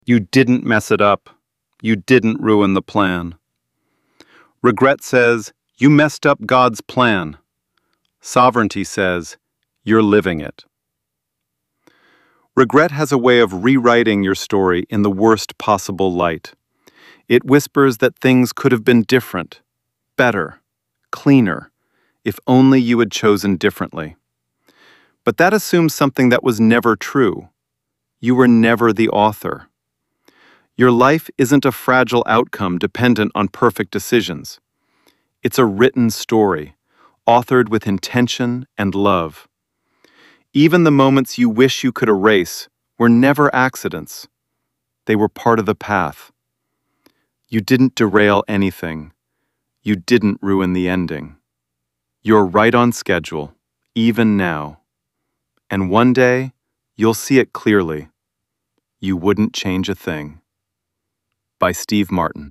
You didn't mess it up. You didn't ruin the plan. Regret says, you messed up God's plan. Sovereignty says, you're living it. Regret has a way of rewriting your story in the worst possible light. It whispers that things could have been different, better, cleaner, if only you had chosen differently. But that assumes something that was never true. You were never the author. Your life isn't a fragile outcome dependent on perfect decisions. It's a written story, authored with intention and love. Even the moments you wish you could erase were never accidents. They were part of the path. You didn't derail anything. You didn't ruin the ending. You're right on schedule, even now. And one day, you'll see it clearly. You wouldn't change a thing. By Steve Martin.